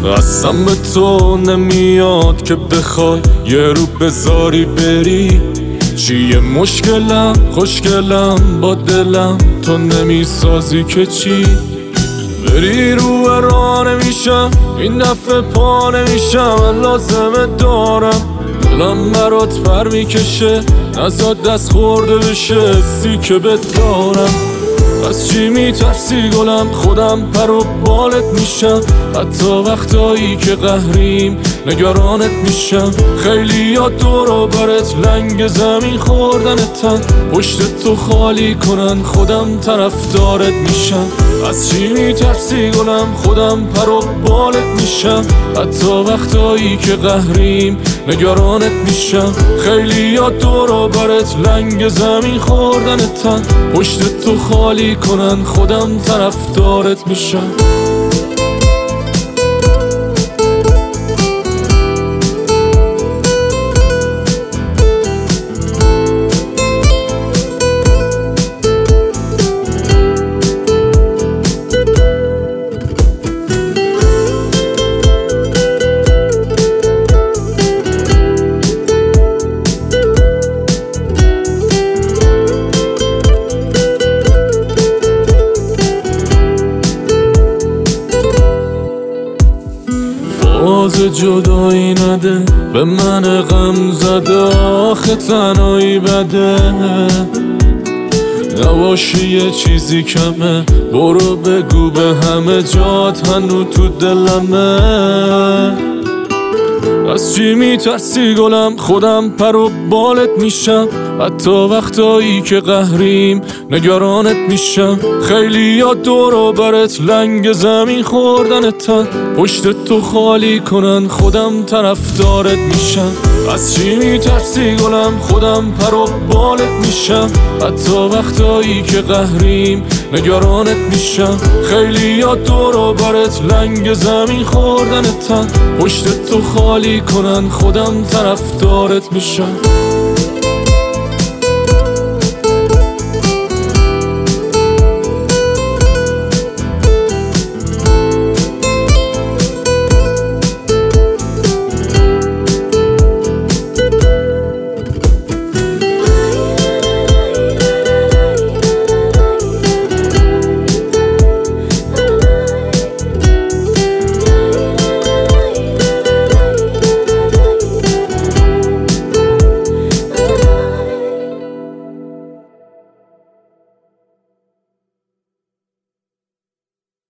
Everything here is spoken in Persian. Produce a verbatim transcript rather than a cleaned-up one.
قسم به تو نمیاد که بخوای یه رو بذاری بری. چیه مشکلم خوشگلم با دلم تو نمیسازی که چی؟ بری رو راه نمیشم این دفعه پا نمیشم، لازمه دارم دلم برات پر میکشه، نزاد دست خورده بشه سی که بهت دارم. از چی میترسی گلم؟ خودم پر و بالت میشم، حتی وقتایی که قهریم نگرانت میشم. خیلی یاد دور برت لنگ زمین خوردنتن، پشت تو خالی کنن خودم طرفدارت میشم. از چی میترسی گلم؟ خودم پر و بالت میشم، حتی وقتایی که قهریم نگرانت میشم. خیلی یاد دور برت لنگ زمین خوردنتن، پشت تو خالی کنن خودم طرفدارت میشم. باز جدایی نده به من غم زده، آخه تنهایی بده. نباشی یه چیزی کمه، برو بگو به همه جات هنو تو دلمه. از چی میترسی گلم؟ خودم پر و بالت میشم، حتی وقتایی که قهریم نگرانت میشم. خیلی یاد دور برت لنگ زمین خوردنتن، پشت تو خالی کنن خودم طرفدارت میشم. از چی میترسی گلم؟ خودم پر و بالت میشم، حتی وقتایی که قهریم نگرانت میشم. خیلی یاد دور برت لنگ زمین خوردنتن، پشت تو خالی کنن خودم طرفدارت میشم.